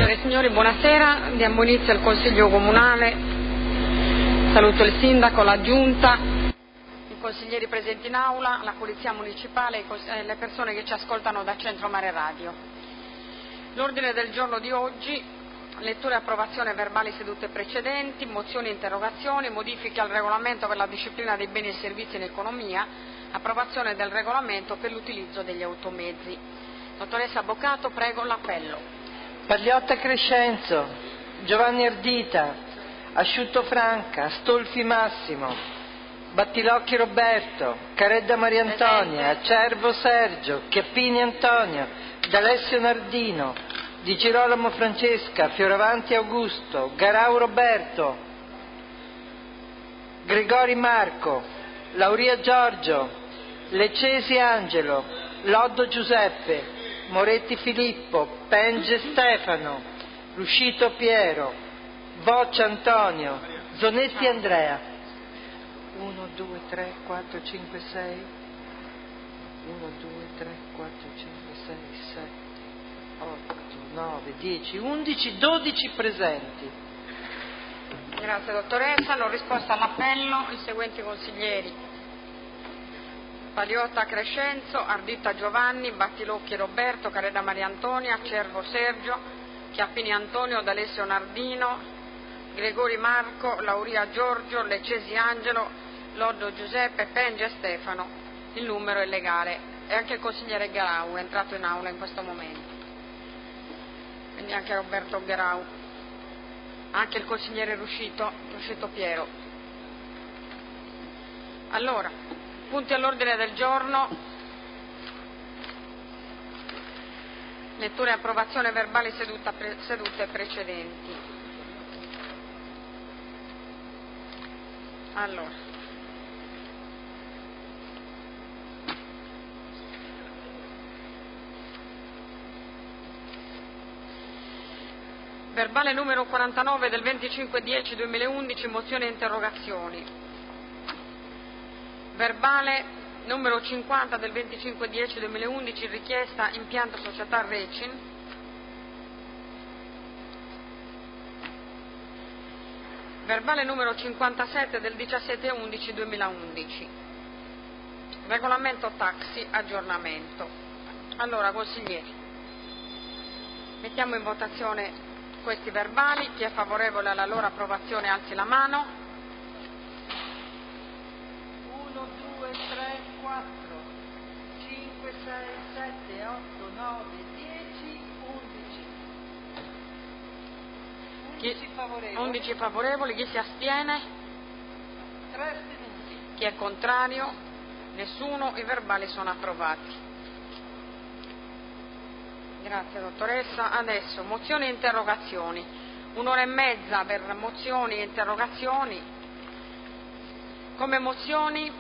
Signore e signori, buonasera. Diamo inizio al Consiglio Comunale. Saluto il Sindaco, la Giunta, i consiglieri presenti in aula, la Polizia Municipale e le persone che ci ascoltano da Centro Mare Radio. L'ordine del giorno di oggi: lettura e approvazione verbali sedute precedenti, mozioni e interrogazioni, modifiche al regolamento per la disciplina dei beni e servizi in economia, approvazione del regolamento per l'utilizzo degli automezzi. Dottoressa Boccato, prego l'appello. Pagliotta Crescenzo, Giovanni Ardita, Asciutto Franca, Stolfi Massimo, Battilocchi Roberto, Caredda Maria Antonia, Acervo Sergio, Chiappini Antonio, D'Alessio Nardino, Di Girolamo Francesca, Fioravanti Augusto, Garau Roberto, Gregori Marco, Lauria Giorgio, Leccesi Angelo, Loddo Giuseppe, Moretti Filippo, Penge Stefano, Ruscito Piero, Voccia Antonio, Zonetti Andrea. 1, 2, 3, 4, 5, 6. 1, 2, 3, 4, 5, 6, 7, 8, 9, 10, 11, 12 presenti. Grazie dottoressa. Hanno risposto all'appello i seguenti consiglieri: Pagliotta Crescenzo, Ardita Giovanni, Battilocchi Roberto, Caredda Maria Antonia, Acervo Sergio, Chiappini Antonio, D'Alessio Nardino, Gregori Marco, Lauria Giorgio, Leccesi Angelo, Loddo Giuseppe, Penge Stefano. Il numero è legale. E anche il consigliere Garau è entrato in aula in questo momento, quindi anche Roberto Garau, anche il consigliere Ruscito Piero. Allora, punti all'ordine del giorno: lettura e approvazione verbali sedute precedenti. Allora, verbale numero 49 del 25/10/2011, mozioni e interrogazioni. Verbale numero 50 del 25/10/2011, richiesta impianto società Recin. Verbale numero 57 del 17/11/2011, regolamento taxi, aggiornamento. Allora, consiglieri, mettiamo in votazione questi verbali. Chi è favorevole alla loro approvazione alzi la mano. 1, 2, 3, 4, 5, 6, 7, 8, 9, 10, 11. 11 favorevoli. 11 favorevoli. Chi si astiene? 3 astenuti. Chi è contrario? Nessuno. I verbali sono approvati. Grazie dottoressa. Adesso mozioni e interrogazioni. 1 ora e mezza per mozioni e interrogazioni. Come mozioni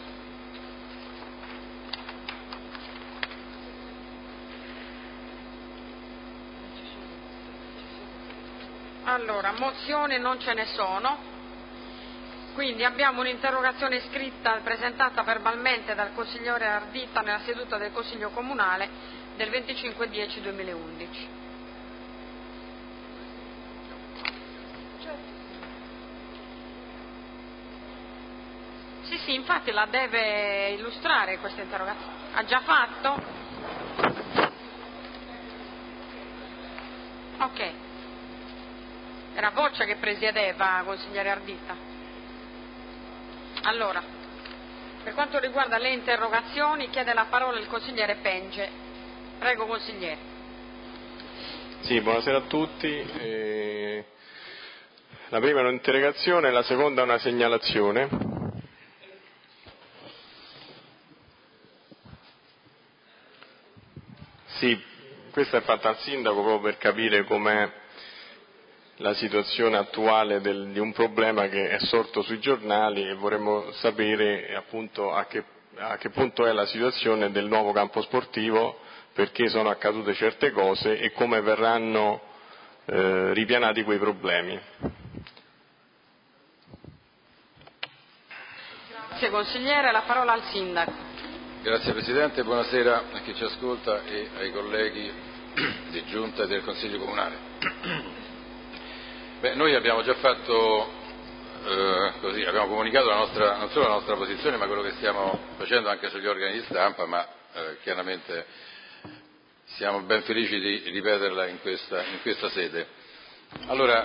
allora, mozioni non ce ne sono, quindi abbiamo un'interrogazione scritta presentata verbalmente dal consigliere Ardita nella seduta del Consiglio Comunale del 25/10/2011. Sì, infatti la deve illustrare questa interrogazione. Ha già fatto? Ok. Era Voccia che presiedeva, consigliere Ardita. Allora, per quanto riguarda le interrogazioni, chiede la parola il consigliere Penge. Prego, consigliere. Sì, buonasera a tutti. La prima è un'interrogazione, la seconda è una segnalazione. Sì, questa è fatta al sindaco proprio per capire com'è la situazione attuale di un problema che è sorto sui giornali e vorremmo sapere appunto a che punto è la situazione del nuovo campo sportivo, perché sono accadute certe cose e come verranno ripianati quei problemi. Grazie consigliere, la parola al sindaco. Grazie Presidente, buonasera a chi ci ascolta e ai colleghi di Giunta e del Consiglio Comunale. Noi abbiamo già fatto così, abbiamo comunicato non solo la nostra posizione, ma quello che stiamo facendo anche sugli organi di stampa, ma chiaramente siamo ben felici di ripeterla in questa sede. Allora,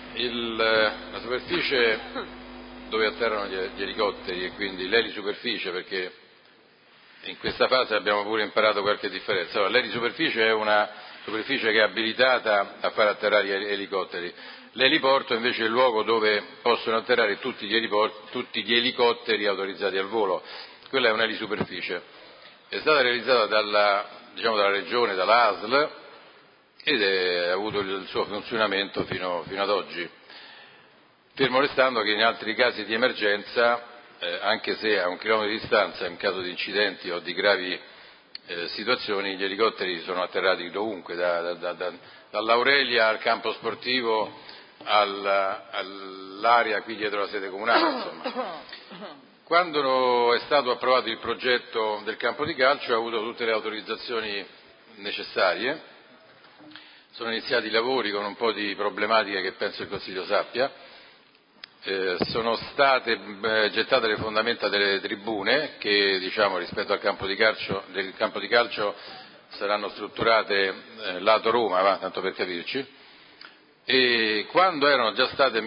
la superficie dove atterrano gli elicotteri e quindi l'elisuperficie, perché in questa fase abbiamo pure imparato qualche differenza. Allora, l'elisuperficie è una superficie che è abilitata a far atterrare gli elicotteri. L'eliporto invece è il luogo dove possono atterrare tutti gli elicotteri autorizzati al volo. Quella è un'elisuperficie. È stata realizzata dalla Regione, dalla ASL, ed ha avuto il suo funzionamento fino ad oggi. Fermo restando che in altri casi di emergenza, anche se a 1 chilometro di distanza, in caso di incidenti o di gravi situazioni, gli elicotteri sono atterrati dovunque, dall'Aurelia al campo sportivo all'area qui dietro la sede comunale, insomma. Quando è stato approvato il progetto del campo di calcio ha avuto tutte le autorizzazioni necessarie, sono iniziati i lavori con un po' di problematiche che penso il Consiglio sappia, sono state gettate le fondamenta delle tribune che rispetto al campo di calcio saranno strutturate lato Roma, tanto per capirci, e quando erano già state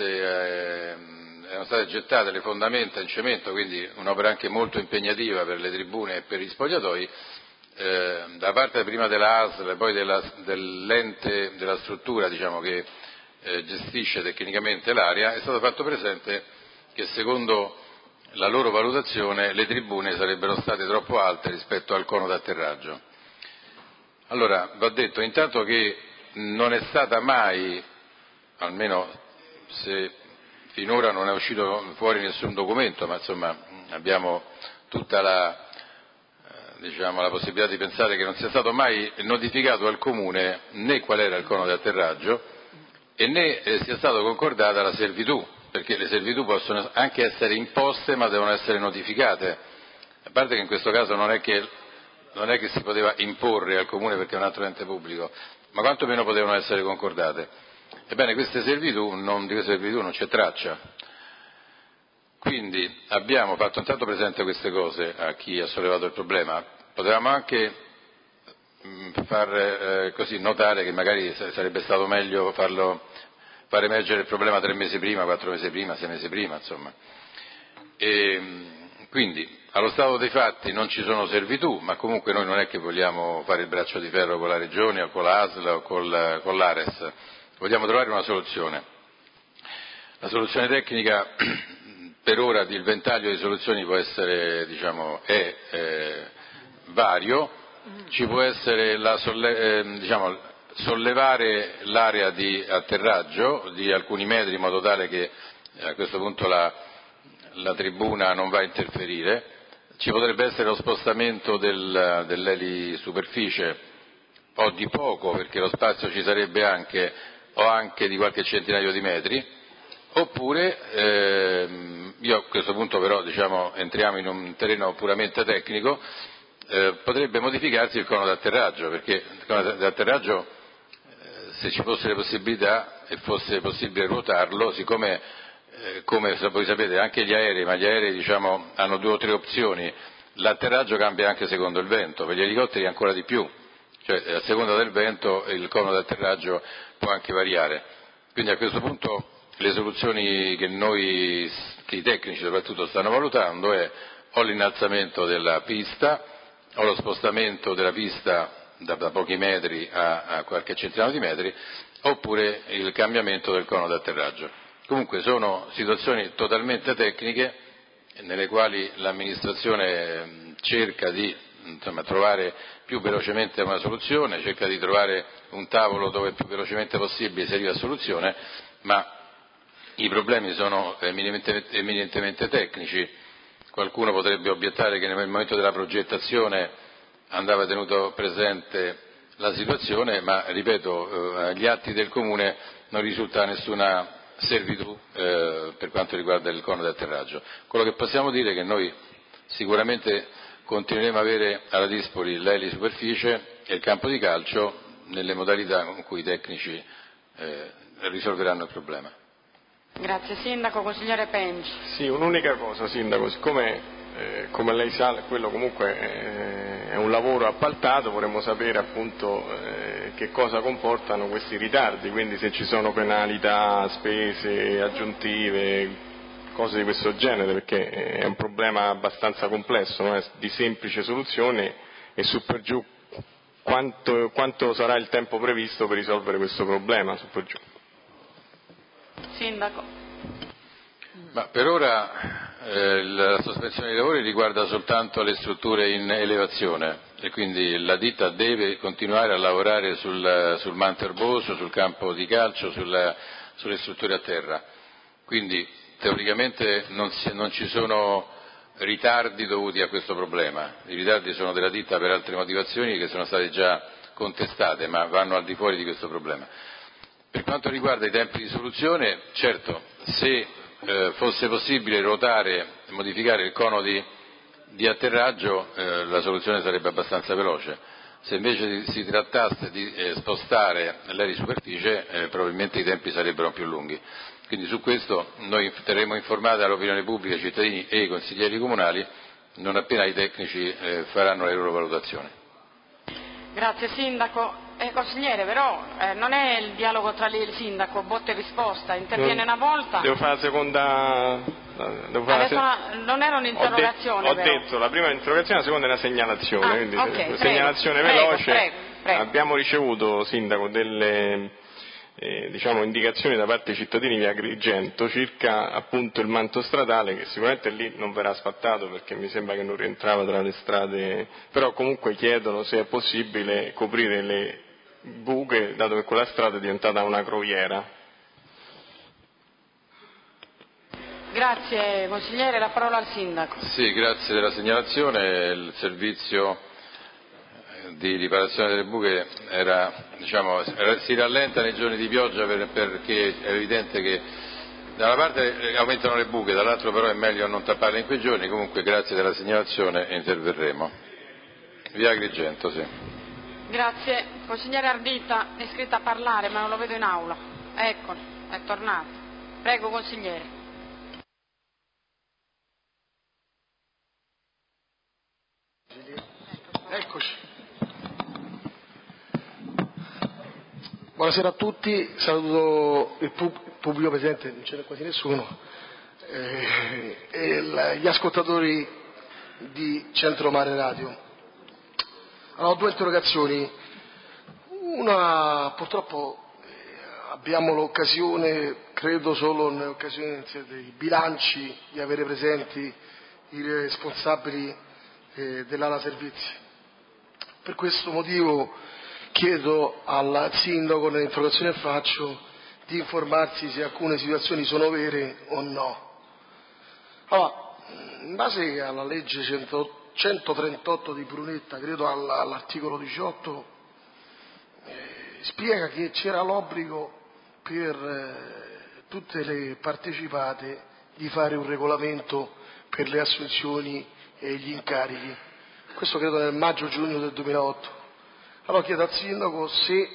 erano state gettate le fondamenta in cemento, quindi un'opera anche molto impegnativa per le tribune e per gli spogliatoi, da parte prima della ASL e poi dell'ente della struttura che gestisce tecnicamente l'area, è stato fatto presente che secondo la loro valutazione le tribune sarebbero state troppo alte rispetto al cono d'atterraggio. Allora, va detto intanto che non è stata mai, almeno se finora non è uscito fuori nessun documento, ma insomma abbiamo tutta la possibilità di pensare che non sia stato mai notificato al Comune né qual era il cono di atterraggio e né sia stata concordata la servitù, perché le servitù possono anche essere imposte ma devono essere notificate, a parte che in questo caso non è che si poteva imporre al Comune perché è un altro ente pubblico, ma quantomeno potevano essere concordate. Ebbene, di queste servitù non c'è traccia. Quindi abbiamo fatto intanto presente queste cose a chi ha sollevato il problema. Potevamo anche far così notare che magari sarebbe stato meglio far emergere il problema 3 mesi prima, 4 mesi prima, 6 mesi prima, insomma. E quindi allo stato dei fatti non ci sono servitù, ma comunque noi non è che vogliamo fare il braccio di ferro con la Regione o con la ASL o con l'Ares, vogliamo trovare una soluzione. La soluzione tecnica per ora il ventaglio di soluzioni può essere, è vario, ci può essere sollevare l'area di atterraggio di alcuni metri in modo tale che a questo punto la tribuna non va a interferire, ci potrebbe essere lo spostamento dell'elisuperficie o di poco perché lo spazio ci sarebbe anche o anche di qualche centinaio di metri, oppure io a questo punto però entriamo in un terreno puramente tecnico, potrebbe modificarsi il cono d'atterraggio, perché il cono d'atterraggio se ci fosse le possibilità e fosse possibile ruotarlo, siccome come voi sapete anche gli aerei hanno 2 o 3 opzioni, l'atterraggio cambia anche secondo il vento, per gli elicotteri ancora di più, cioè a seconda del vento il cono d'atterraggio può anche variare, quindi a questo punto le soluzioni che i tecnici soprattutto stanno valutando è o l'innalzamento della pista o lo spostamento della pista da pochi metri a qualche centinaio di metri, oppure il cambiamento del cono d'atterraggio. Comunque sono situazioni totalmente tecniche nelle quali l'amministrazione cerca di trovare più velocemente una soluzione, cerca di trovare un tavolo dove più velocemente possibile si arriva a soluzione, ma i problemi sono eminentemente tecnici. Qualcuno potrebbe obiettare che nel momento della progettazione andava tenuto presente la situazione, ma ripeto, agli atti del Comune non risulta nessuna servitù per quanto riguarda il cono di atterraggio. Quello che possiamo dire è che noi sicuramente continueremo a avere alla dispari l'elisuperficie e il campo di calcio nelle modalità con cui i tecnici risolveranno il problema. Grazie Sindaco. Consigliere Penci. Sì, un'unica cosa Sindaco, siccome come lei sa quello comunque è un lavoro appaltato, vorremmo sapere appunto che cosa comportano questi ritardi, quindi se ci sono penalità, spese aggiuntive, cose di questo genere, perché è un problema abbastanza complesso, non è di semplice soluzione, e su per giù quanto sarà il tempo previsto per risolvere questo problema su per giù. Sindaco. Ma per ora la sospensione dei lavori riguarda soltanto le strutture in elevazione e quindi la ditta deve continuare a lavorare sul manto erboso, sul campo di calcio, sulle strutture a terra. Quindi teoricamente non ci sono ritardi dovuti a questo problema. I ritardi sono della ditta per altre motivazioni che sono state già contestate, ma vanno al di fuori di questo problema. Per quanto riguarda i tempi di soluzione, certo, se fosse possibile ruotare e modificare il cono di atterraggio, la soluzione sarebbe abbastanza veloce. Se invece si trattasse di spostare l'aerisuperficie, probabilmente i tempi sarebbero più lunghi. Quindi su questo noi terremo informata l'opinione pubblica, i cittadini e i consiglieri comunali non appena i tecnici faranno le loro valutazioni. Grazie Sindaco. Consigliere, però non è il dialogo tra lei e il Sindaco, botta e risposta, interviene una volta. Devo fare la seconda. Non era un'interrogazione. Ho detto la prima interrogazione, la seconda è una segnalazione. Quindi okay, segnalazione prego, veloce. Prego. Abbiamo ricevuto, Sindaco, delle indicazioni da parte dei cittadini di Agrigento circa appunto il manto stradale, che sicuramente lì non verrà asfaltato perché mi sembra che non rientrava tra le strade, però comunque chiedono se è possibile coprire le buche, dato che quella strada è diventata una croviera. Grazie consigliere, la parola al Sindaco. Sì, grazie della segnalazione. Il servizio di riparazione delle buche si rallenta nei giorni di pioggia perché è evidente che da una parte aumentano le buche, dall'altro però è meglio non tapparle in quei giorni. Comunque grazie della segnalazione e interverremo. Via Agrigento, sì. Grazie. Consigliere Ardita è iscritta a parlare ma non lo vedo in aula. Eccolo, è tornato. Prego consigliere. Eccoci. Buonasera a tutti, saluto il pubblico presente, non ce n'è quasi nessuno, e gli ascoltatori di Centro Mare Radio. Allora, ho due interrogazioni. Una, purtroppo abbiamo l'occasione, credo solo nell'occasione dei bilanci, di avere presenti i responsabili dell'ala servizi. Per questo motivo chiedo al Sindaco, nell'interrogazione che faccio, di informarsi se alcune situazioni sono vere o no. Allora, in base alla legge 138 di Brunetta, credo all'articolo 18, spiega che c'era l'obbligo per tutte le partecipate di fare un regolamento per le assunzioni e gli incarichi. Questo credo nel maggio-giugno del 2008. Allora chiedo al Sindaco se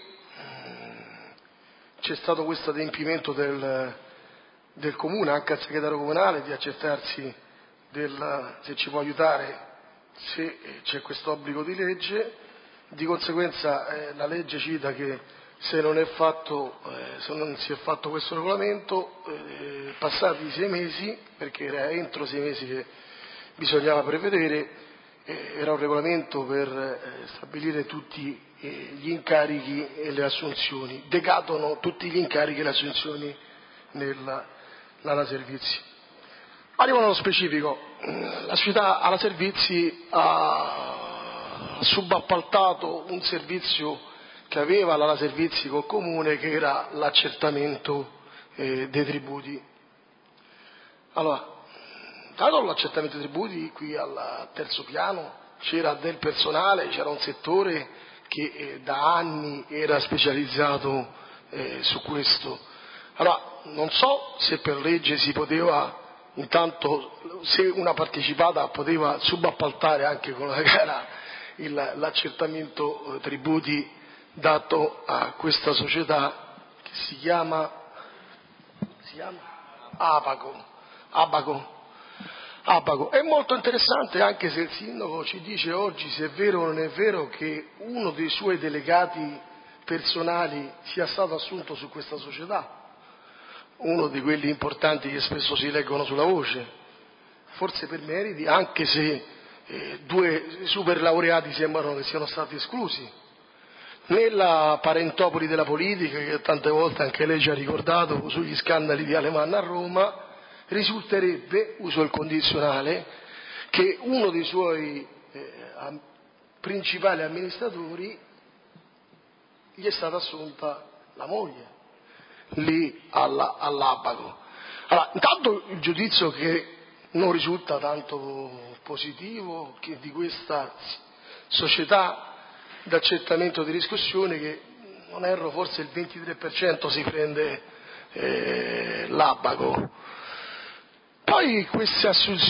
c'è stato questo adempimento del Comune, anche al segretario comunale, di accertarsi se ci può aiutare, se c'è questo obbligo di legge. Di conseguenza la legge cita che se non si è fatto questo regolamento, passati 6 mesi, perché era entro 6 mesi che bisognava prevedere, era un regolamento per stabilire tutti gli incarichi e le assunzioni, decadono tutti gli incarichi e le assunzioni nell'ala servizi. Arrivo nello specifico. La società ala servizi ha subappaltato un servizio che aveva l'ala servizi col comune, che era l'accertamento dei tributi. Allora, dato l'accertamento dei tributi, qui al terzo piano c'era del personale, c'era un settore che da anni era specializzato su questo. Allora, non so se per legge si poteva, intanto, se una partecipata poteva subappaltare anche con la gara l'accertamento tributi dato a questa società che si chiama si chiama? Abaco. È molto interessante, anche se il sindaco ci dice oggi se è vero o non è vero che uno dei suoi delegati personali sia stato assunto su questa società, uno di quelli importanti che spesso si leggono sulla voce, forse per meriti, anche se 2 superlaureati sembrano che siano stati esclusi. Nella parentopoli della politica, che tante volte anche lei ci ha ricordato sugli scandali di Alemanno a Roma, risulterebbe, uso il condizionale, che uno dei suoi principali amministratori gli è stata assunta la moglie, lì all'Abaco. Allora, intanto il giudizio che non risulta tanto positivo che di questa società d'accettamento di riscossione, che non erro forse il 23% si prende l'Abaco. Poi queste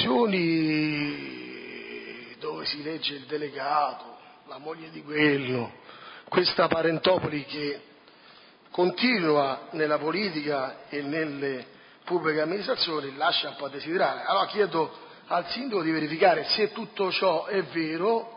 assunzioni dove si legge il delegato, la moglie di quello, questa parentopoli che continua nella politica e nelle pubbliche amministrazioni, lascia un po' a desiderare. Allora chiedo al sindaco di verificare se tutto ciò è vero,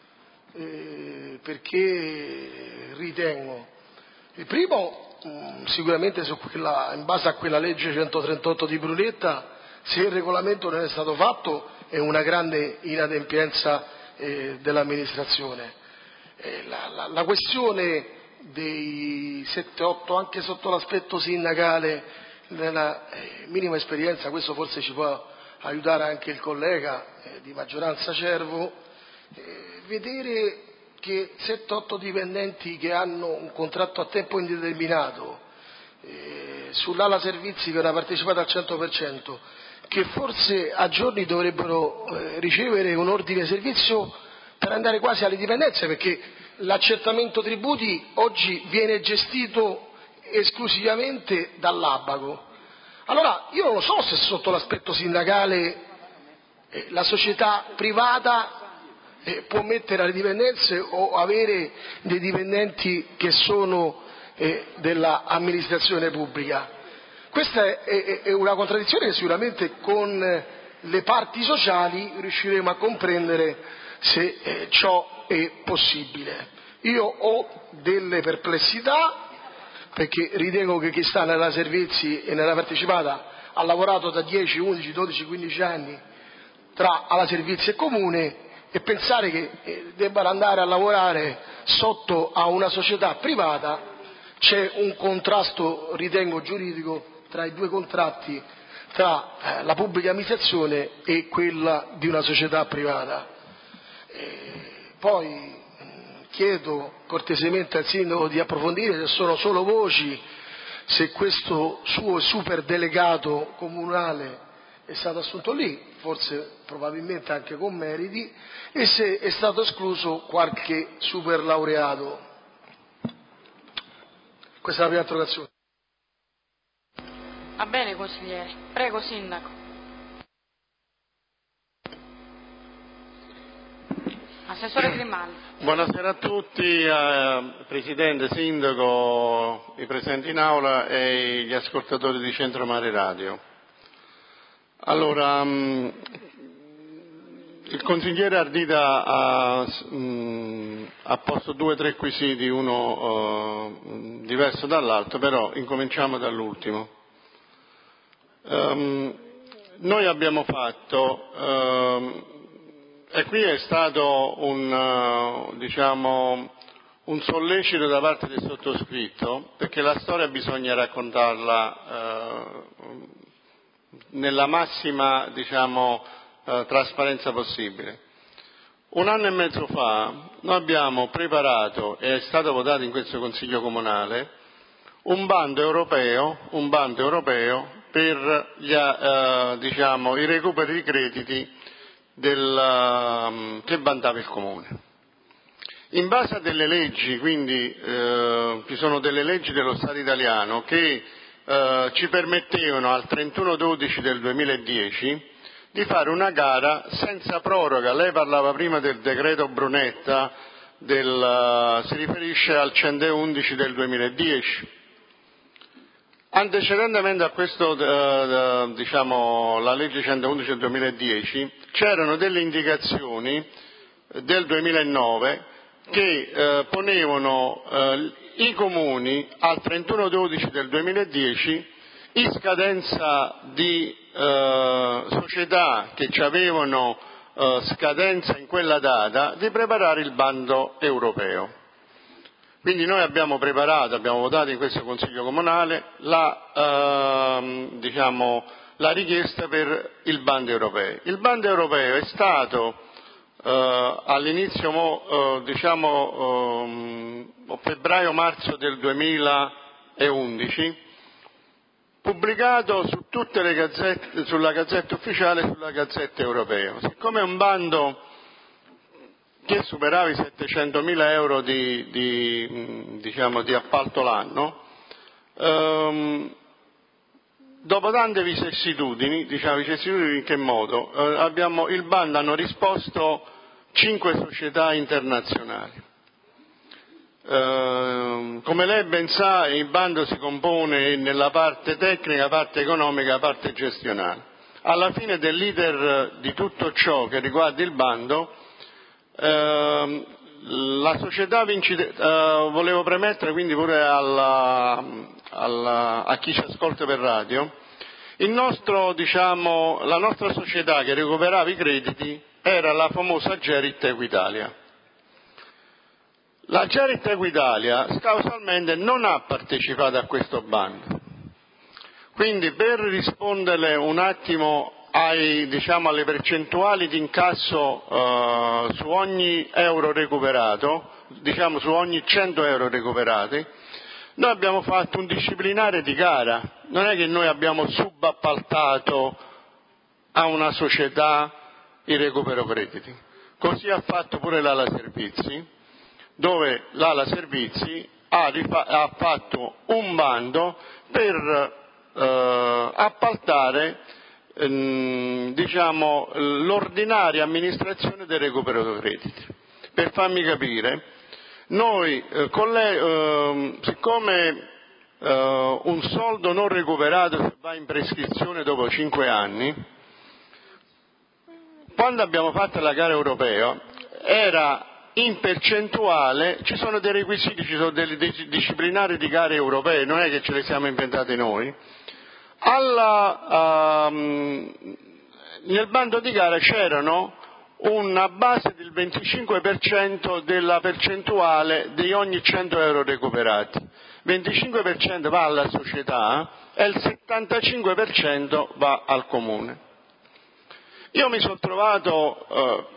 perché ritengo, il primo, sicuramente in base a quella legge 138 di Brunetta, se il regolamento non è stato fatto è una grande inadempienza dell'amministrazione. La questione dei 7-8, anche sotto l'aspetto sindacale, nella minima esperienza, questo forse ci può aiutare anche il collega di maggioranza Cervo, vedere che 7-8 dipendenti che hanno un contratto a tempo indeterminato sull'ala servizi che era partecipata al 100%, che forse a giorni dovrebbero ricevere un ordine servizio per andare quasi alle dipendenze, perché l'accertamento tributi oggi viene gestito esclusivamente dall'Abaco. Allora io non lo so se sotto l'aspetto sindacale la società privata può mettere alle dipendenze o avere dei dipendenti che sono dell'amministrazione pubblica. Questa è una contraddizione che sicuramente con le parti sociali riusciremo a comprendere se ciò è possibile. Io ho delle perplessità, perché ritengo che chi sta nella servizi e nella partecipata ha lavorato da 10, 11, 12, 15 anni tra alla servizi e comune, e pensare che debbano andare a lavorare sotto a una società privata, c'è un contrasto, ritengo, giuridico tra i 2 contratti, tra la pubblica amministrazione e quella di una società privata. Poi chiedo cortesemente al sindaco di approfondire se sono solo voci, se questo suo super delegato comunale è stato assunto lì, forse probabilmente anche con meriti, e se è stato escluso qualche super laureato. Questa è la prima interrogazione. Va bene, consigliere. Prego, sindaco. Assessore Grimaldi. Buonasera a tutti, Presidente, Sindaco, i presenti in aula e gli ascoltatori di Centro Mare Radio. Allora, il consigliere Ardita ha posto 2 o 3 quesiti, uno diverso dall'altro, però incominciamo dall'ultimo. Noi abbiamo fatto, e qui è stato un sollecito da parte del sottoscritto, perché la storia bisogna raccontarla nella massima trasparenza possibile. 1 anno e mezzo fa noi abbiamo preparato, e è stato votato in questo Consiglio Comunale, un bando europeo per i recuperi di crediti che vantava il Comune. In base a delle leggi, quindi ci sono delle leggi dello Stato italiano che ci permettevano al 31/12 del 2010 di fare una gara senza proroga. Lei parlava prima del decreto Brunetta, si riferisce al 111 del 2010. Antecedentemente a questo, la legge 111 del 2010, c'erano delle indicazioni del 2009 che ponevano i comuni al 31/12 del 2010, in scadenza di società che avevano scadenza in quella data, di preparare il bando europeo. Quindi noi abbiamo votato in questo Consiglio Comunale la richiesta per il bando europeo. Il bando europeo è stato all'inizio, febbraio-marzo del 2011, pubblicato su tutte le gazzette, sulla Gazzetta Ufficiale e sulla Gazzetta Europea. Siccome è un bando che superava i 700.000 euro di appalto l'anno, dopo tante vicissitudini, in che modo? Il bando hanno risposto 5 società internazionali. Come lei ben sa, il bando si compone nella parte tecnica, parte economica, parte gestionale. Alla fine dell'iter di tutto ciò che riguarda il bando, la società vincitore, volevo premettere quindi pure a chi ci ascolta per radio, la nostra società che recuperava i crediti era la famosa Gerit Equitalia. La Gerit Equitalia causalmente non ha partecipato a questo bando. Quindi, per rispondere un attimo alle percentuali di incasso su ogni euro recuperato, su ogni 100 euro recuperati, noi abbiamo fatto un disciplinare di gara. Non è che noi abbiamo subappaltato a una società il recupero crediti. Così ha fatto pure l'Ala Servizi, dove l'Ala Servizi ha fatto un bando per appaltare l'ordinaria amministrazione del recupero crediti. Per farmi capire, noi siccome un soldo non recuperato va in prescrizione dopo 5 anni, quando abbiamo fatto la gara europea era in percentuale, ci sono dei requisiti, ci sono delle disciplinari di gare europee, non è che ce le siamo inventate noi. Nel bando di gara c'erano una base del 25% della percentuale di ogni 100 euro recuperati. 25% va alla società e il 75% va al comune. Io mi sono trovato,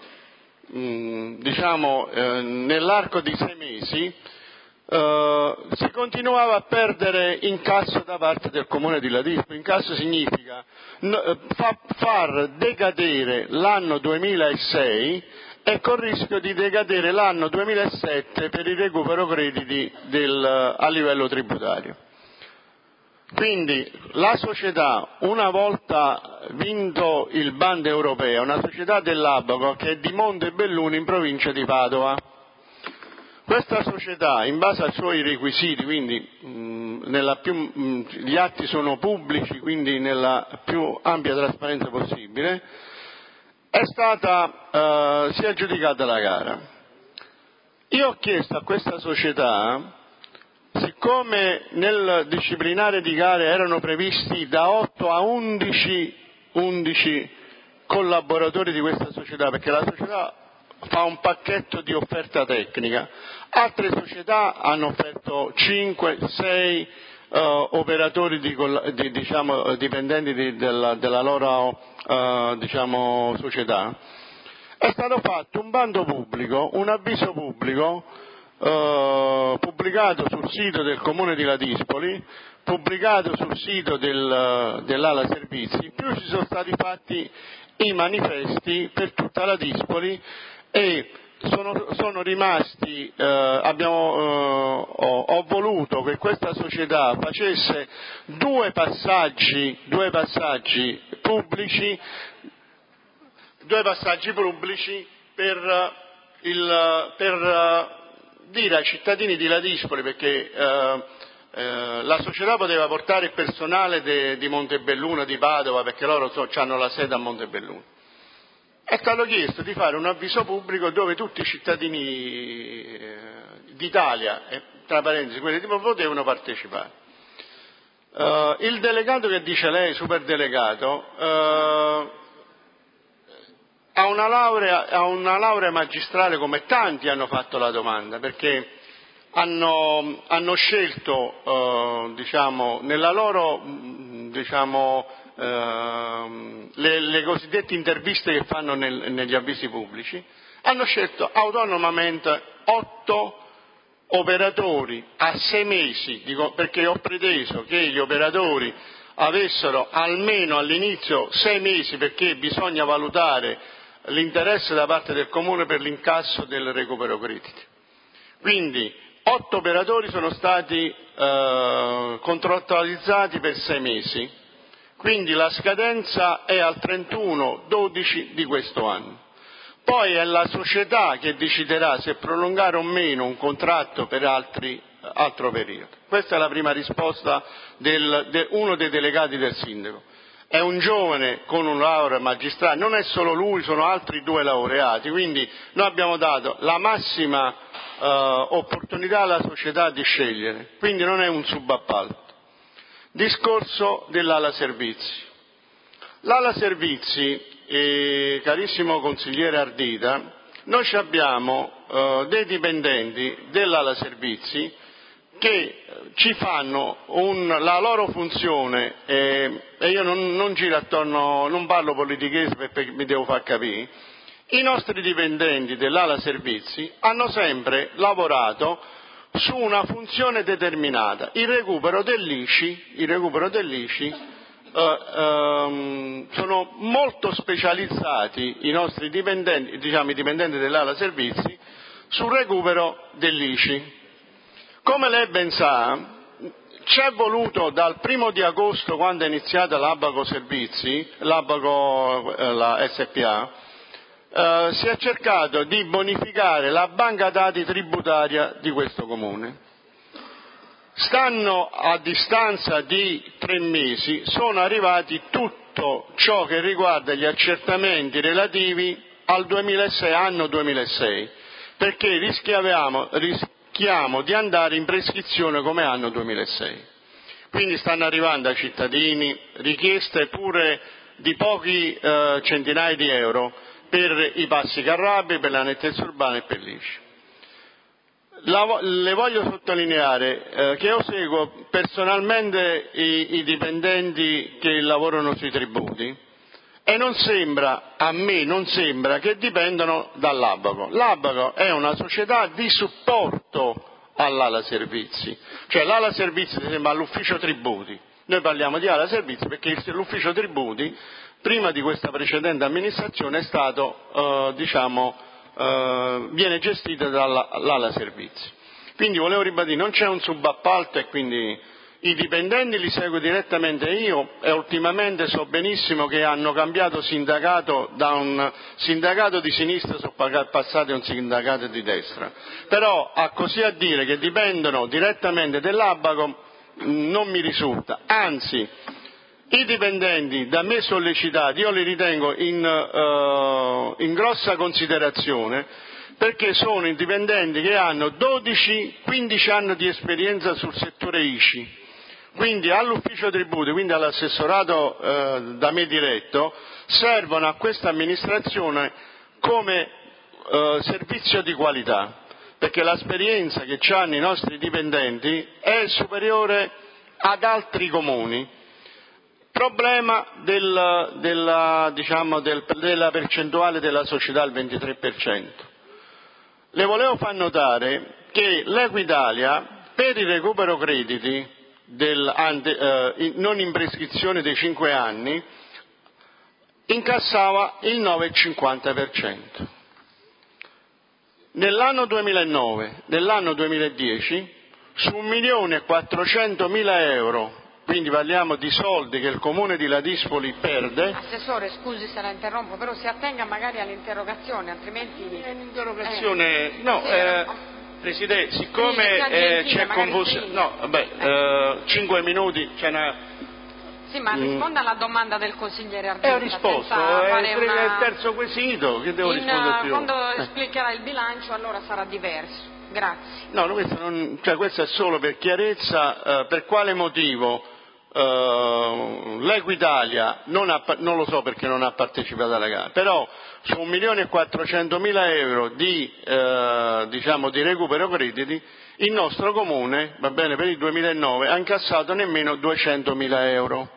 nell'arco di 6 mesi, si continuava a perdere incasso da parte del comune di Ladispoli. Incasso significa far decadere l'anno 2006 e col rischio di decadere l'anno 2007 per il recupero crediti a livello tributario. Quindi la società, una volta vinto il bando europeo, una società dell'Abaco che è di Montebelluna in provincia di Padova. Questa società, in base ai suoi requisiti, quindi gli atti sono pubblici, quindi nella più ampia trasparenza possibile, si è aggiudicata la gara. Io ho chiesto a questa società, siccome nel disciplinare di gare erano previsti da 8 a 11 collaboratori di questa società, perché la società fa un pacchetto di offerta tecnica, altre società hanno offerto 5-6 operatori dipendenti della loro società. È stato fatto un bando pubblico, un avviso pubblico pubblicato sul sito del comune di Ladispoli, pubblicato sul sito dell'Ala Servizi, più ci sono stati fatti i manifesti per tutta Ladispoli e sono rimasti, ho voluto che questa società facesse due passaggi pubblici per dire ai cittadini di Ladispoli, perché la società poteva portare il personale di Montebelluno, di Padova, perché loro hanno la sede a Montebelluno. È stato chiesto di fare un avviso pubblico dove tutti i cittadini d'Italia, e tra parentesi quelli potevano partecipare. Il delegato che dice lei, superdelegato, ha una laurea magistrale, come tanti hanno fatto la domanda, perché hanno scelto, nella loro, le cosiddette interviste che fanno negli avvisi pubblici, hanno scelto autonomamente 8 operatori a 6 mesi, perché ho preteso che gli operatori avessero almeno all'inizio 6 mesi, perché bisogna valutare l'interesse da parte del Comune per l'incasso del recupero crediti. Quindi 8 operatori sono stati contrattualizzati per 6 mesi, quindi la scadenza è al 31/12 di questo anno. Poi è la società che deciderà se prolungare o meno un contratto per altro periodo. Questa è la prima risposta uno dei delegati del sindaco. È un giovane con un laurea magistrale, non è solo lui, sono altri 2 laureati, quindi noi abbiamo dato la massima opportunità alla società di scegliere, quindi non è un subappalto. Discorso dell'ala servizi. L'ala servizi, carissimo consigliere Ardita, noi abbiamo dei dipendenti dell'ala servizi che ci fanno la loro funzione, e io non giro attorno, non parlo politichese perché mi devo far capire. I nostri dipendenti dell'ala servizi hanno sempre lavorato su una funzione determinata, il recupero dell'ICI. Sono molto specializzati i nostri dipendenti, i dipendenti dell'ala servizi, sul recupero dell'ICI. Come lei ben sa, ci è voluto dal 1° di agosto, quando è iniziata l'Abaco Servizi, la SPA, si è cercato di bonificare la banca dati tributaria di questo comune. Stanno a distanza di 3 mesi, sono arrivati tutto ciò che riguarda gli accertamenti relativi al 2006, anno 2006, perché rischiamo di andare in prescrizione come anno 2006. Quindi stanno arrivando ai cittadini richieste pure di pochi centinaia di euro per i passi carrabbi, per la nettezza urbana e per l'ICI. Le voglio sottolineare che io seguo personalmente i dipendenti che lavorano sui tributi e a me non sembra che dipendano dall'Abaco. L'Abaco è una società di supporto all'ala servizi, cioè l'ala servizi sembra all'ufficio tributi. Noi parliamo di ala servizi perché l'ufficio tributi prima di questa precedente amministrazione è stato, viene gestito dall'ala servizi. Quindi volevo ribadire, non c'è un subappalto e quindi i dipendenti li seguo direttamente io e ultimamente so benissimo che hanno cambiato sindacato, da un sindacato di sinistra sono passati a un sindacato di destra. Però così a dire che dipendono direttamente dell'Abaco non mi risulta, anzi i dipendenti da me sollecitati io li ritengo in grossa considerazione, perché sono i dipendenti che hanno 12-15 anni di esperienza sul settore ICI, quindi all'ufficio tributi, quindi all'assessorato da me diretto, servono a questa amministrazione come servizio di qualità, perché l'esperienza che hanno i nostri dipendenti è superiore ad altri comuni. Problema della percentuale della società al 23%. Le volevo far notare che l'Equitalia per il recupero crediti non in prescrizione dei 5 anni incassava il 9,50%. Nell'anno 2009, nell'anno 2010, su 1.400.000 euro, quindi parliamo di soldi che il comune di Ladispoli perde. Assessore, scusi se la interrompo, però si attenga magari all'interrogazione, altrimenti... L'interrogazione, no, Presidente, siccome c'è confusione, 5 minuti, Sì, ma risponda alla domanda del consigliere Ardita. Ho risposto, è il terzo quesito, che devo rispondere più? Quando esplicherà il bilancio allora sarà diverso. Grazie. No, questo è solo per chiarezza, per quale motivo l'Equitalia non lo so perché non ha partecipato alla gara, però su 1.400.000 euro di recupero crediti il nostro comune, va bene, per il 2009 ha incassato nemmeno 200.000 euro.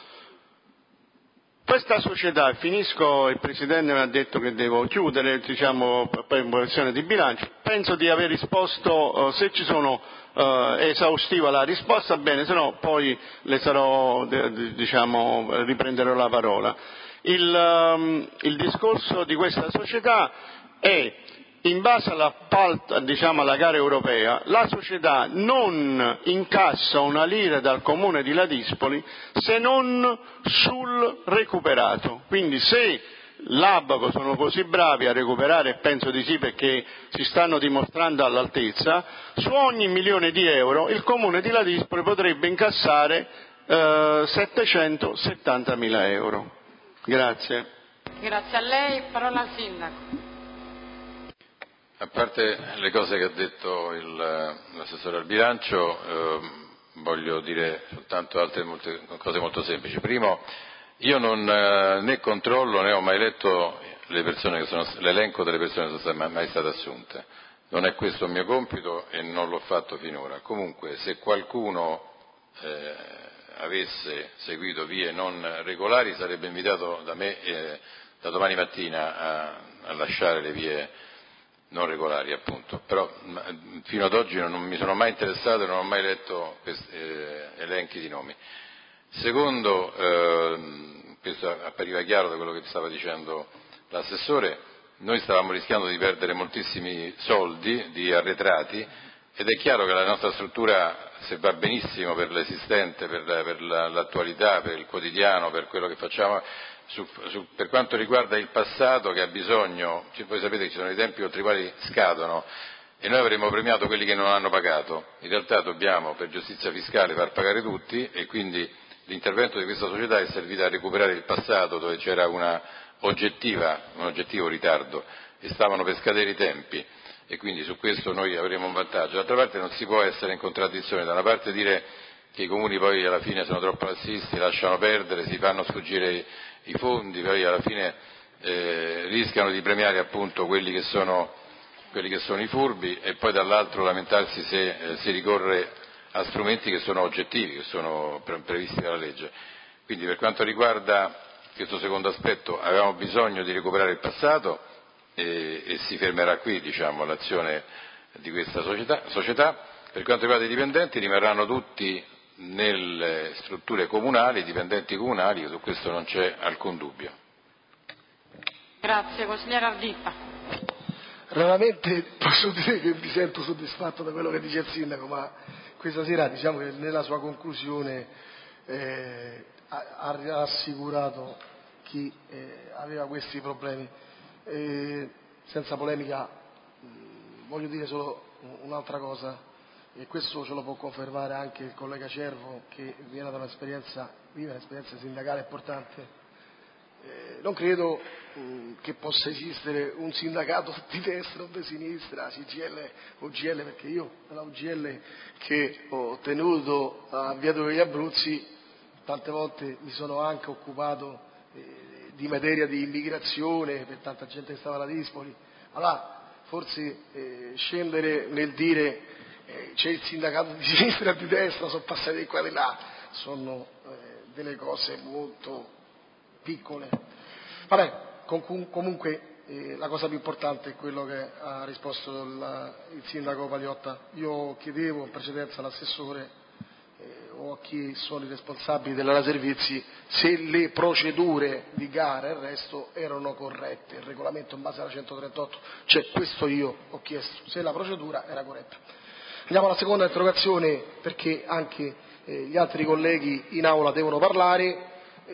Questa società, finisco, il Presidente mi ha detto che devo chiudere, per inversione di bilancio, penso di aver risposto, se ci sono esaustiva la risposta, bene, se no poi le sarò, riprenderò la parola. Il discorso di questa società è, in base alla gara europea, la società non incassa una lira dal comune di Ladispoli se non sul recuperato. Quindi se l'Abaco sono così bravi a recuperare, e penso di sì perché si stanno dimostrando all'altezza, su ogni 1.000.000 di euro il comune di Ladispoli potrebbe incassare 770.000 euro. Grazie. Grazie a lei. Parola al Sindaco. A parte le cose che ha detto l'assessore al bilancio, voglio dire soltanto altre cose molto semplici. Primo, io né controllo né ho mai letto l'elenco delle persone che sono mai state assunte. Non è questo il mio compito e non l'ho fatto finora. Comunque, se qualcuno avesse seguito vie non regolari, sarebbe invitato da me da domani mattina a lasciare le vie non regolari, appunto, però fino ad oggi non mi sono mai interessato e non ho mai letto questi elenchi di nomi. Secondo, questo appariva chiaro da quello che stava dicendo l'assessore, noi stavamo rischiando di perdere moltissimi soldi di arretrati ed è chiaro che la nostra struttura, se va benissimo per l'esistente, per l'attualità, per il quotidiano, per quello che facciamo, per quanto riguarda il passato che ha bisogno, voi sapete che ci sono dei tempi oltre i quali scadono e noi avremmo premiato quelli che non hanno pagato, in realtà dobbiamo per giustizia fiscale far pagare tutti e quindi l'intervento di questa società è servito a recuperare il passato dove c'era un oggettivo ritardo e stavano per scadere i tempi e quindi su questo noi avremo un vantaggio. D'altra parte non si può essere in contraddizione, da una parte dire che i comuni poi alla fine sono troppo lassisti, lasciano perdere, si fanno sfuggire i fondi, poi alla fine rischiano di premiare appunto quelli che sono i furbi e poi dall'altro lamentarsi se si ricorre a strumenti che sono oggettivi, che sono previsti dalla legge. Quindi per quanto riguarda questo secondo aspetto avevamo bisogno di recuperare il passato e si fermerà qui l'azione di questa società. Per quanto riguarda i dipendenti rimarranno tutti nelle strutture comunali, i dipendenti comunali, su questo non c'è alcun dubbio. Grazie, consigliere Ardita. Raramente posso dire che mi sento soddisfatto da quello che dice il Sindaco, ma questa sera che nella sua conclusione ha rassicurato chi aveva questi problemi. Senza polemica voglio dire solo un'altra cosa. E questo ce lo può confermare anche il collega Cervo che vive un'esperienza sindacale importante. Non credo che possa esistere un sindacato di destra o di sinistra, CGIL o UGL, perché io nella UGL che ho tenuto a Via degli Abruzzi tante volte mi sono anche occupato di materia di immigrazione per tanta gente che stava alla Dispoli. Allora forse scendere nel dire c'è il sindacato di sinistra e di destra, sono passati di qua e di là, sono delle cose molto piccole. Vabbè, comunque la cosa più importante è quello che ha risposto il sindaco Paliotta. Io chiedevo in precedenza all'assessore o a chi sono i responsabili dell'area servizi se le procedure di gara e il resto erano corrette, il regolamento in base alla 138, cioè questo io ho chiesto, se la procedura era corretta. Andiamo alla seconda interrogazione perché anche gli altri colleghi in aula devono parlare.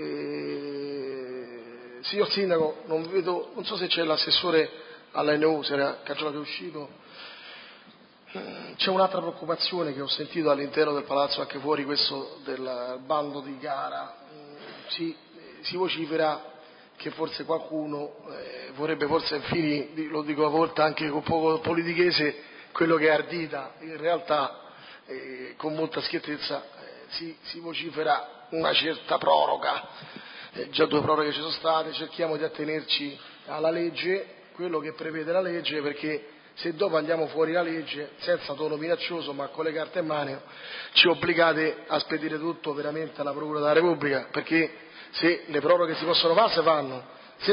Signor Sindaco, non so se c'è l'assessore all'NU, se era Cacciola che è uscito. C'è un'altra preoccupazione che ho sentito all'interno del palazzo, anche fuori, questo del bando di gara. Si vocifera che forse qualcuno vorrebbe, forse ai fini, lo dico a volte anche con poco politichese, quello che è ardita. In realtà, con molta schiettezza, si vocifera una certa proroga. Già 2 proroghe ci sono state, cerchiamo di attenerci alla legge, quello che prevede la legge, perché se dopo andiamo fuori la legge, senza tono minaccioso ma con le carte in mano, ci obbligate a spedire tutto veramente alla Procura della Repubblica, perché se le proroghe si possono fare, si fanno.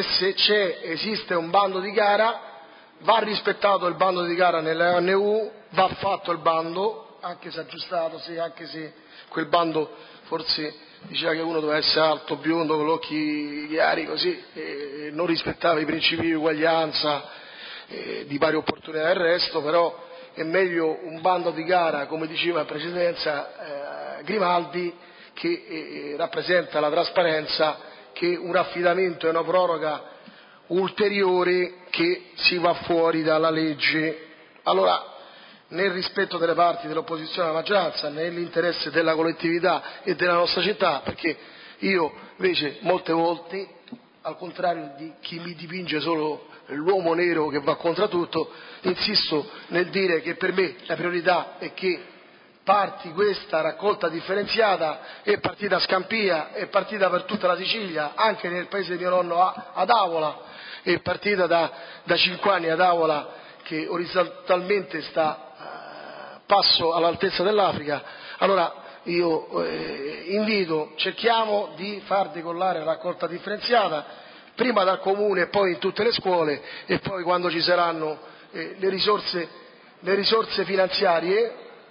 Se esiste un bando di gara, va rispettato il bando di gara nell'ANU, va fatto il bando, anche se aggiustato, anche se quel bando forse diceva che uno doveva essere alto, biondo, con gli occhi chiari, così, non rispettava i principi di uguaglianza, di pari opportunità del resto, però è meglio un bando di gara, come diceva in precedenza Grimaldi, che rappresenta la trasparenza, che un affidamento e una proroga ulteriore che si va fuori dalla legge. Allora, nel rispetto delle parti dell'opposizione e della maggioranza, nell'interesse della collettività e della nostra città, perché io invece molte volte, al contrario di chi mi dipinge solo l'uomo nero che va contro tutto, insisto nel dire che per me la priorità è che parti questa raccolta differenziata, è partita a Scampia, è partita per tutta la Sicilia, anche nel paese di mio nonno ad Avola, è partita da 5 anni ad Avola, che orizzontalmente sta passo all'altezza dell'Africa. Allora io invito, cerchiamo di far decollare la raccolta differenziata, prima dal comune e poi in tutte le scuole, e poi quando ci saranno le risorse finanziarie,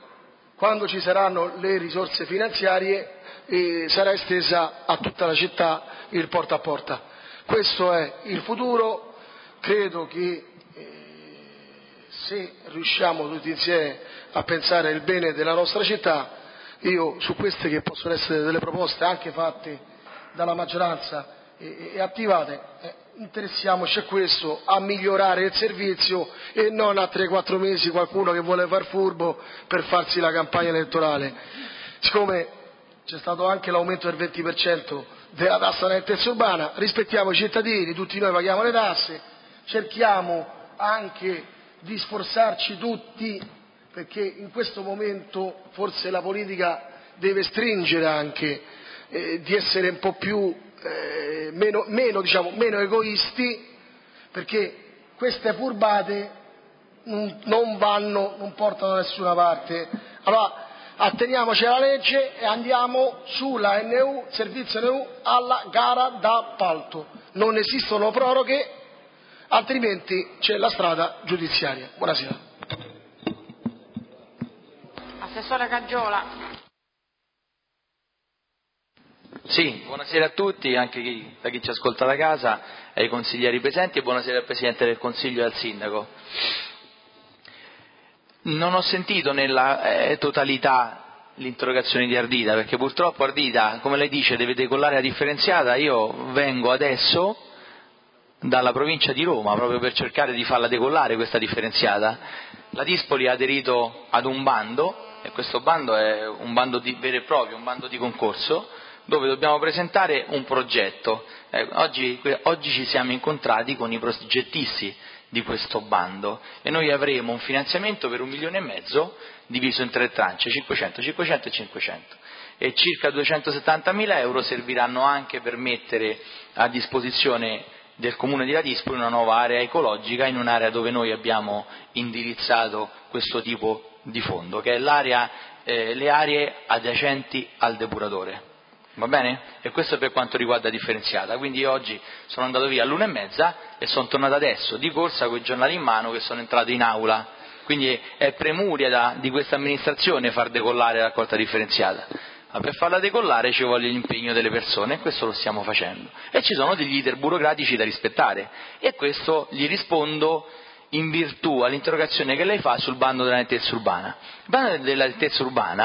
sarà estesa a tutta la città il porta a porta. Questo è il futuro. Credo che se riusciamo tutti insieme a pensare il bene della nostra città, io su queste che possono essere delle proposte anche fatte dalla maggioranza e attivate, interessiamoci a questo, a migliorare il servizio, e non a 3-4 mesi qualcuno che vuole far furbo per farsi la campagna elettorale. Siccome c'è stato anche l'aumento del 20% della tassa nettezza urbana, rispettiamo i cittadini, tutti noi paghiamo le tasse, cerchiamo anche di sforzarci tutti, perché in questo momento forse la politica deve stringere anche, di essere un po' più meno egoisti, perché queste furbate non portano da nessuna parte. Allora atteniamoci alla legge e andiamo sulla NU, servizio NU, alla gara d'appalto. Non esistono proroghe, altrimenti c'è la strada giudiziaria. Buonasera. Assessore Caggiola. Sì, buonasera a tutti, anche da chi ci ascolta da casa, ai consiglieri presenti, e buonasera al Presidente del Consiglio e al Sindaco. Non ho sentito nella totalità l'interrogazione di Ardita, perché purtroppo Ardita, come lei dice, deve decollare la differenziata. Io vengo adesso dalla provincia di Roma proprio per cercare di farla decollare questa differenziata. La Dispoli ha aderito ad un bando, e questo bando è un bando vero e proprio, un bando di concorso, dove dobbiamo presentare un progetto. Oggi ci siamo incontrati con i progettisti di questo bando e noi avremo un finanziamento per 1,5 milioni diviso in 3 tranche, 500, 500 e 500, e circa 270.000 euro serviranno anche per mettere a disposizione del comune di Ladispoli una nuova area ecologica, in un'area dove noi abbiamo indirizzato questo tipo di fondo, che è le aree adiacenti al depuratore. Va bene? E questo è per quanto riguarda differenziata. Quindi io oggi sono andato via all'1:30 e sono tornato adesso di corsa con i giornali in mano, che sono entrato in aula. Quindi è premuria di questa amministrazione far decollare la raccolta differenziata. Ma per farla decollare ci vuole l'impegno delle persone, e questo lo stiamo facendo. E ci sono degli iter burocratici da rispettare, e questo gli rispondo in virtù all'interrogazione che lei fa sul bando della nettezza urbana. Il bando della nettezza urbana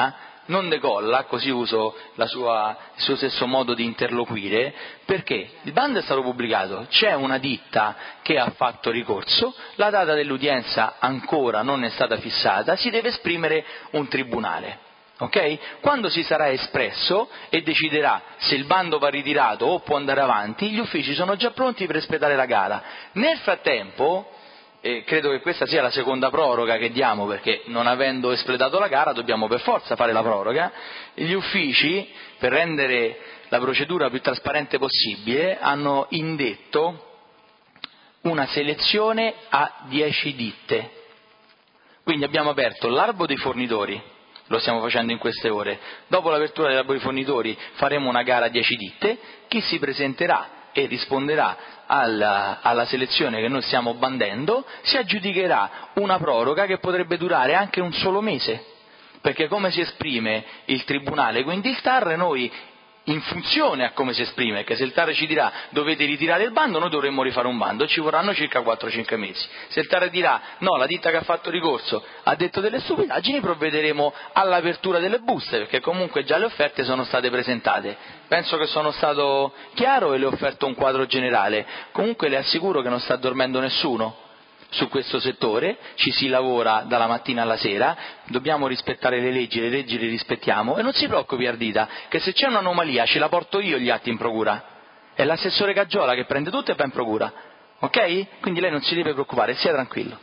non decolla, così uso il suo stesso modo di interloquire, perché il bando è stato pubblicato, c'è una ditta che ha fatto ricorso, la data dell'udienza ancora non è stata fissata, si deve esprimere un tribunale. Ok? Quando si sarà espresso e deciderà se il bando va ritirato o può andare avanti, gli uffici sono già pronti per espletare la gara. Nel frattempo, credo che questa sia la seconda proroga che diamo, perché non avendo espletato la gara dobbiamo per forza fare la proroga, gli uffici, per rendere la procedura più trasparente possibile, hanno indetto una selezione a 10 ditte. Quindi abbiamo aperto l'albo dei fornitori, lo stiamo facendo in queste ore. Dopo l'apertura dell'albo dei fornitori faremo una gara a 10 ditte, chi si presenterà e risponderà alla selezione che noi stiamo bandendo si aggiudicherà una proroga che potrebbe durare anche un solo mese, perché come si esprime il tribunale, quindi il TAR, noi in funzione a come si esprime, perché se il TAR ci dirà dovete ritirare il bando, noi dovremmo rifare un bando, ci vorranno circa 4-5 mesi. Se il TAR dirà no, la ditta che ha fatto ricorso ha detto delle stupidaggini, provvederemo all'apertura delle buste, perché comunque già le offerte sono state presentate. Penso che sono stato chiaro e le ho offerto un quadro generale. Comunque le assicuro che non sta dormendo nessuno su questo settore, ci si lavora dalla mattina alla sera, dobbiamo rispettare le leggi le rispettiamo, e non si preoccupi Ardita, che se c'è un'anomalia ce la porto io gli atti in procura, è l'assessore Caggiola che prende tutto e va in procura, ok? Quindi lei non si deve preoccupare, sia tranquillo.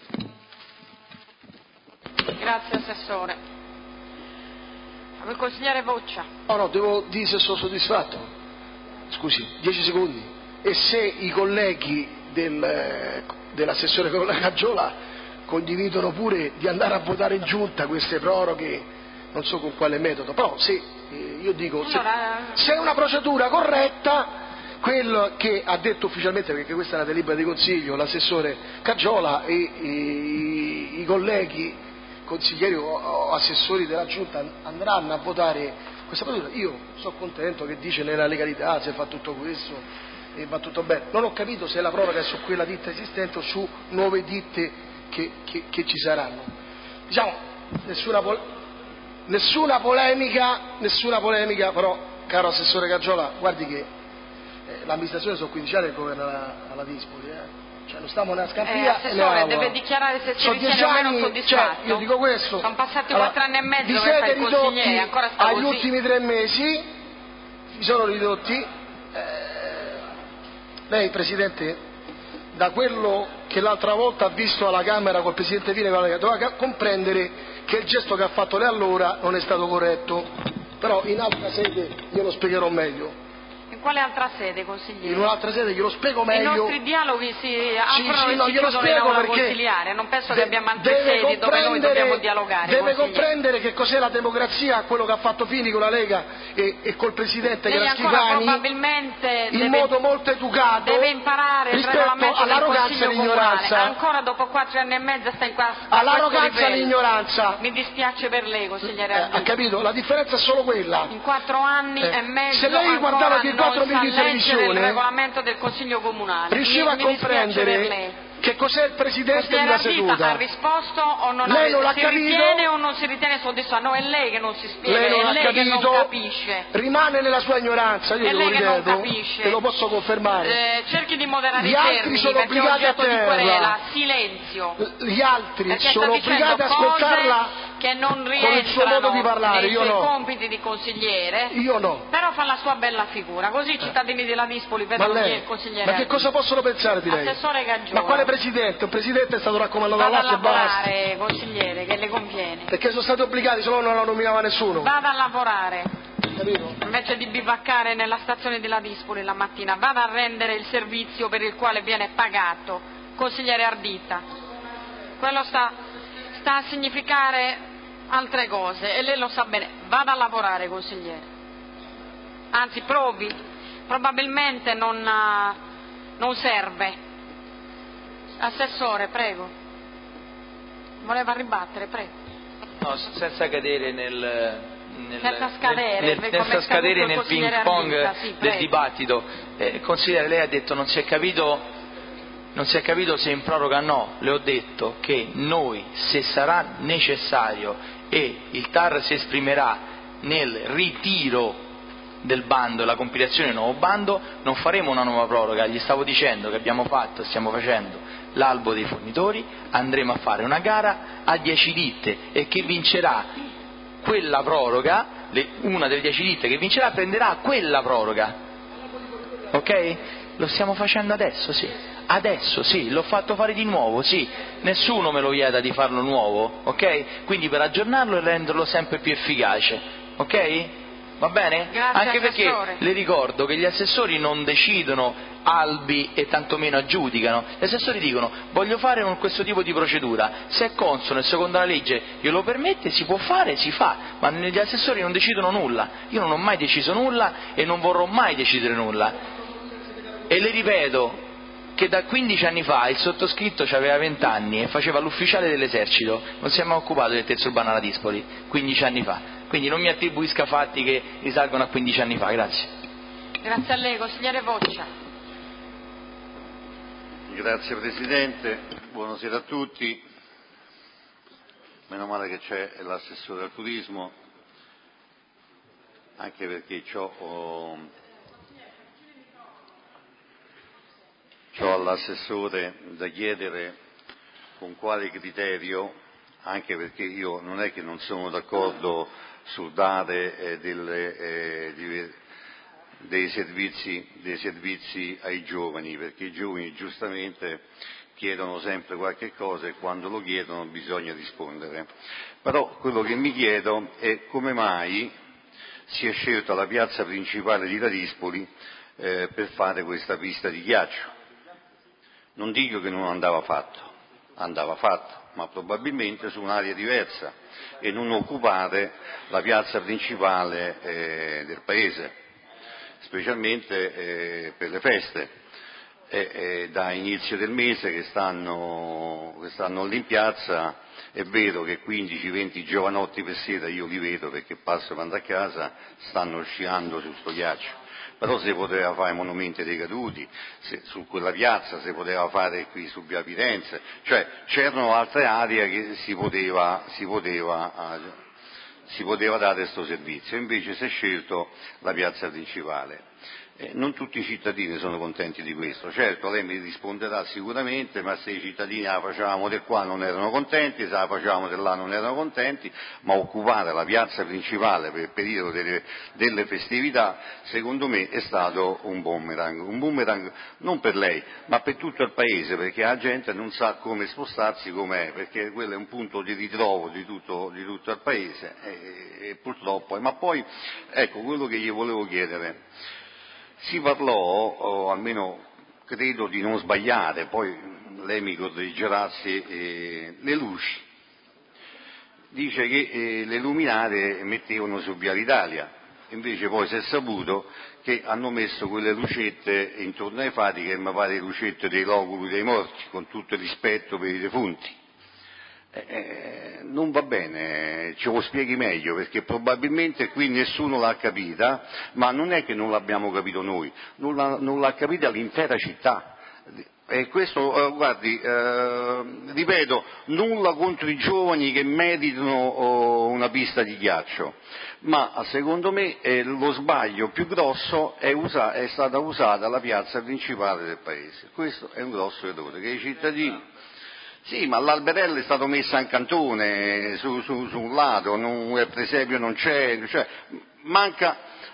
Grazie Assessore. Il consigliere Boccia. No, devo dire se sono soddisfatto. Scusi, 10 secondi. E se i colleghi dell'assessore Caggiola condividono pure di andare a votare in giunta queste proroghe, non so con quale metodo, però se io dico se è una procedura corretta, quello che ha detto ufficialmente, perché questa è una delibera di consiglio, l'assessore Caggiola e i colleghi consiglieri o assessori della giunta andranno a votare questa procedura, io sono contento che dice nella legalità, se fa tutto questo e va tutto bene. Non ho capito se la proroga è su quella ditta esistente o su nuove ditte che ci saranno. Diciamo, nessuna polemica, però, caro assessore Caggiola, guardi che l'amministrazione sono 15 anni che governa la Dispoli, cioè non stiamo nella scampia. Assessore, deve dichiarare se si ritiene o meno soddisfatto. Cioè, io dico questo. Sono passati 4 anni e mezzo vi che siete fa il consigliere, ancora sta agli così. ultimi 3 mesi, vi sono ridotti. Lei, Presidente, da quello che l'altra volta ha visto alla Camera col Presidente Fine, doveva comprendere che il gesto che ha fatto lei allora non è stato corretto, però in altra sede glielo spiegherò meglio. In quale altra sede, consigliere? In un'altra sede glielo spiego meglio. I nostri dialoghi si aprono e si chiudono in aula consiliare, non penso che abbiamo altre sedi dove noi dobbiamo dialogare. Deve comprendere che cos'è la democrazia, quello che ha fatto Fini con la Lega e col Presidente che era Schifani, probabilmente in modo molto educato, deve imparare il regolamento del Consiglio Comunale. Ancora dopo 4 anni e mezzo sta in qua. All'arroganza e all'ignoranza. Mi dispiace per lei, consigliere Ardita. Ha capito? La differenza è solo quella. In 4 anni e mezzo se lei guardava che 4 minuti di televisione, il regolamento del Consiglio Comunale. Riusciva a comprendere che cos'è il Presidente di una seduta. Ha risposto o non lei non l'ha si capito? Ritiene o non si ritiene soddisfatto? No, è lei che non si spiega, lei non è l'ha lei capito, che non capisce. Rimane nella sua ignoranza, io è lo lei che non ripeto, capisce. te lo posso confermare. Cerchi di moderare Gli i altri termini, sono perché è obbligati a oggetto di terra. querela. Silenzio. Gli altri perché sono obbligati a ascoltarla che non con il suo modo di parlare, nei io suoi no. compiti di consigliere. Io no. Però fa la sua bella figura, così i cittadini della Dispoli vedono chi è il consigliere. Ma che cosa possono pensare di lei? Assessore Caggiola. Ma quale Presidente? Un Presidente è stato raccomandato Vada a dall'alto e basta. lavorare, consigliere, che le conviene. Perché sono stati obbligati, se no non la nominava nessuno. Vada a lavorare. Capito? Invece di bivaccare nella stazione della Dispoli la mattina, vada a rendere il servizio per il quale viene pagato, consigliere Ardita. Quello sta a significare altre cose e lei lo sa bene. Vada a lavorare, consigliere. Anzi, provi. Probabilmente non serve. Assessore, prego. Voleva ribattere, prego. No, senza cadere senza scadere nel ping pong del dibattito. Consigliere, lei ha detto non si è capito se in proroga o no. Le ho detto che noi, se sarà necessario e il TAR si esprimerà nel ritiro del bando e la compilazione del nuovo bando non faremo una nuova proroga. Gli stavo dicendo che abbiamo fatto e stiamo facendo l'albo dei fornitori, andremo a fare una gara a 10 ditte e chi vincerà quella proroga, una delle 10 ditte che vincerà prenderà quella proroga, ok? Lo stiamo facendo adesso sì, l'ho fatto fare di nuovo, sì, nessuno me lo vieta di farlo nuovo, ok? Quindi per aggiornarlo e renderlo sempre più efficace, ok? Va bene? Grazie, Anche perché assessore. le ricordo che gli assessori non decidono albi e tantomeno aggiudicano, gli assessori dicono voglio fare questo tipo di procedura, se è consono e secondo la legge glielo permette si può fare, si fa, ma gli assessori non decidono nulla, io non ho mai deciso nulla e non vorrò mai decidere nulla. E le ripeto che da 15 anni fa il sottoscritto aveva 20 anni e faceva l'ufficiale dell'esercito, non si è mai occupato del terzo urbano alla Dispoli, 15 anni fa. Quindi non mi attribuisca fatti che risalgono a 15 anni fa, grazie. Grazie a lei, consigliere Voccia. Grazie Presidente, buonasera a tutti. Meno male che c'è l'assessore al turismo, anche perché c'ho all'assessore da chiedere con quale criterio, anche perché io non è che non sono d'accordo sul dare dei servizi ai giovani, perché i giovani giustamente chiedono sempre qualche cosa e quando lo chiedono bisogna rispondere. Però quello che mi chiedo è come mai si è scelta la piazza principale di Ladispoli per fare questa pista di ghiaccio. Non dico che non andava fatto, ma probabilmente su un'area diversa e non occupare la piazza principale del paese, specialmente per le feste. Da inizio del mese che stanno lì in piazza, è vero che 15-20 giovanotti per sera io li vedo perché passo quando a casa, stanno sciando su sto ghiaccio. Però si poteva fare monumenti dei caduti, su quella piazza si poteva fare qui su via Firenze, cioè c'erano altre aree che si poteva dare questo servizio, invece si è scelto la piazza principale. Non tutti i cittadini sono contenti di questo, certo lei mi risponderà sicuramente, ma se i cittadini la facevamo del qua non erano contenti, se la facevamo del là non erano contenti, ma occupare la piazza principale per il periodo delle festività secondo me è stato un boomerang non per lei ma per tutto il paese, perché la gente non sa come spostarsi com'è, perché quello è un punto di ritrovo di tutto il paese e purtroppo, ma poi ecco quello che gli volevo chiedere. Si parlò, o almeno credo di non sbagliare, poi lei mi correggerà se le luci. Dice che le luminarie mettevano su Via l'Italia, invece poi si è saputo che hanno messo quelle lucette intorno ai fari che mi pare lucette dei loculi dei morti, con tutto il rispetto per i defunti. Non va bene, ce lo spieghi meglio, perché probabilmente qui nessuno l'ha capita, ma non è che non l'abbiamo capito noi, non l'ha capita l'intera città. E questo, guardi, ripeto, nulla contro i giovani che meritano una pista di ghiaccio, ma secondo me lo sbaglio più grosso è stata usata la piazza principale del paese. Questo è un grosso errore, che i cittadini... Sì, ma l'alberello è stato messo in cantone, su un lato, il presepio non c'è, cioè manca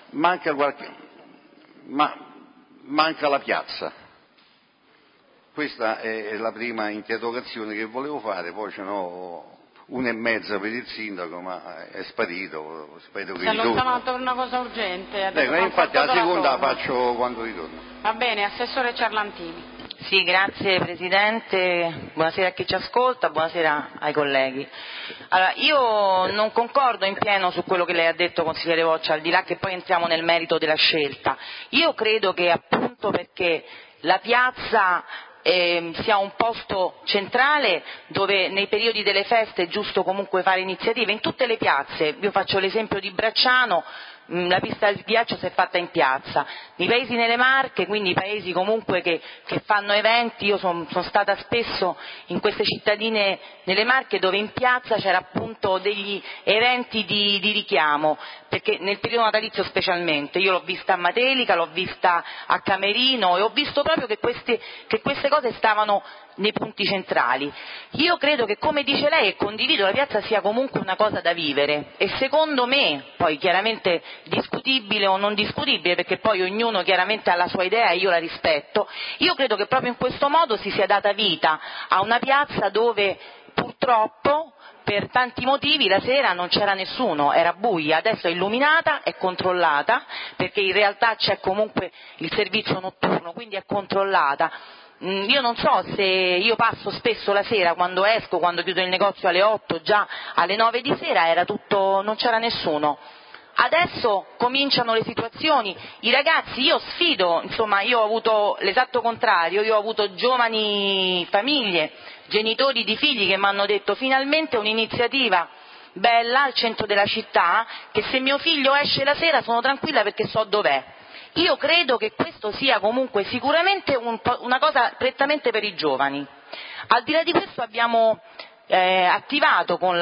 la piazza. Questa è la prima interrogazione che volevo fare, poi ce n'ho 1,5 per il sindaco, ma è sparito, spero che ritorni. Si è allontanato per una cosa urgente. Infatti la seconda la faccio quando ritorno. Va bene, assessore Ciarlantini. Sì, grazie Presidente, buonasera a chi ci ascolta, buonasera ai colleghi. Allora, io non concordo in pieno su quello che lei ha detto, consigliere Voccia, al di là che poi entriamo nel merito della scelta. Io credo che appunto perché la piazza sia un posto centrale dove nei periodi delle feste è giusto comunque fare iniziative, in tutte le piazze, io faccio l'esempio di Bracciano, la pista di ghiaccio si è fatta in piazza. I paesi nelle Marche, quindi i paesi comunque che fanno eventi, io sono stata spesso in queste cittadine nelle Marche dove in piazza c'era appunto degli eventi di richiamo, perché nel periodo natalizio specialmente, io l'ho vista a Matelica, l'ho vista a Camerino e ho visto proprio che queste cose stavano nei punti centrali. Io credo che, come dice lei, e condivido, la piazza sia comunque una cosa da vivere e secondo me, poi chiaramente discutibile o non discutibile, perché poi ognuno chiaramente ha la sua idea e io la rispetto, io credo che proprio in questo modo si sia data vita a una piazza dove purtroppo per tanti motivi la sera non c'era nessuno, era buia, adesso è illuminata, è controllata, perché in realtà c'è comunque il servizio notturno, quindi è controllata. Io non so se io passo spesso la sera, quando esco, quando chiudo il negozio alle 8, già alle 9 di sera era tutto, non c'era nessuno. Adesso cominciano le situazioni, i ragazzi, io sfido, insomma io ho avuto l'esatto contrario, io ho avuto giovani famiglie, genitori di figli che mi hanno detto finalmente un'iniziativa bella al centro della città, che se mio figlio esce la sera sono tranquilla perché so dov'è. Io credo che questo sia comunque sicuramente una cosa prettamente per i giovani. Al di là di questo abbiamo attivato con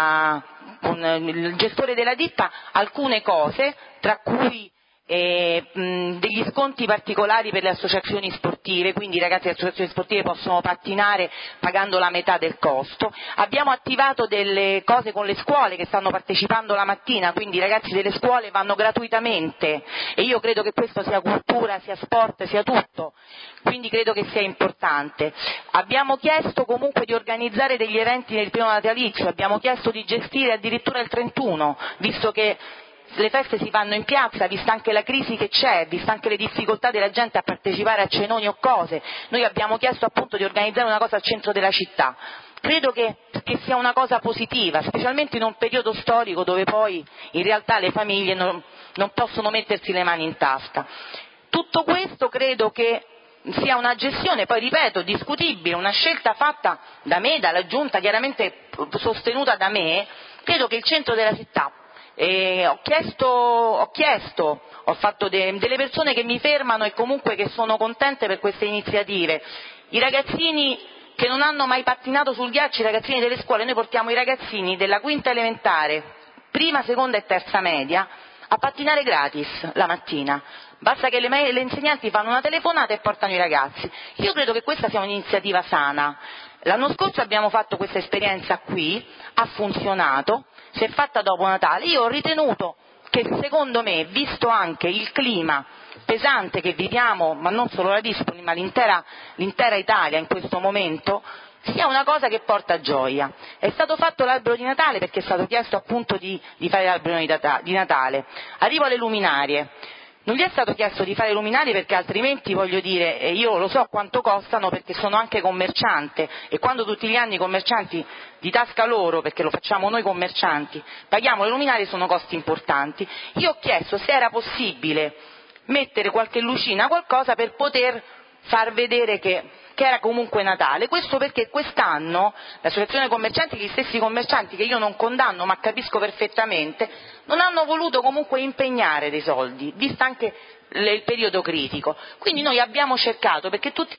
il gestore della ditta alcune cose, tra cui degli sconti particolari per le associazioni sportive, quindi i ragazzi delle associazioni sportive possono pattinare pagando la metà del costo. Abbiamo attivato delle cose con le scuole che stanno partecipando la mattina, quindi i ragazzi delle scuole vanno gratuitamente e io credo che questo sia cultura, sia sport, sia tutto, quindi credo che sia importante. Abbiamo chiesto comunque di organizzare degli eventi nel periodo natalizio, abbiamo chiesto di gestire addirittura il 31, visto che le feste si fanno in piazza, vista anche la crisi che c'è, vista anche le difficoltà della gente a partecipare a cenoni o cose, noi abbiamo chiesto appunto di organizzare una cosa al centro della città. Credo che sia una cosa positiva, specialmente in un periodo storico dove poi in realtà le famiglie non possono mettersi le mani in tasca. Tutto questo credo che sia una gestione, poi ripeto, discutibile, una scelta fatta da me, dalla Giunta, chiaramente sostenuta da me. Credo che il centro della città, ho fatto delle persone che mi fermano e comunque che sono contente per queste iniziative. I ragazzini che non hanno mai pattinato sul ghiaccio, i ragazzini delle scuole, noi portiamo i ragazzini della quinta elementare, prima, seconda e terza media, a pattinare gratis la mattina. Basta che le insegnanti fanno una telefonata e portano i ragazzi. Io credo che questa sia un'iniziativa sana. L'anno scorso abbiamo fatto questa esperienza qui, ha funzionato, si è fatta dopo Natale. Io ho ritenuto che secondo me, visto anche il clima pesante che viviamo, ma non solo la Dispoli, ma l'intera Italia in questo momento, sia una cosa che porta gioia. È stato fatto l'albero di Natale perché è stato chiesto appunto di fare l'albero di Natale. Arrivo alle luminarie. Non gli è stato chiesto di fare luminarie perché altrimenti, voglio dire, io lo so quanto costano perché sono anche commerciante e quando tutti gli anni i commercianti di tasca loro, perché lo facciamo noi commercianti, paghiamo le luminarie, sono costi importanti. Io ho chiesto se era possibile mettere qualche lucina, qualcosa per poter far vedere che era comunque Natale. Questo perché quest'anno l'associazione commercianti, gli stessi commercianti che io non condanno ma capisco perfettamente, non hanno voluto comunque impegnare dei soldi, visto anche il periodo critico. Quindi noi abbiamo cercato, perché tutti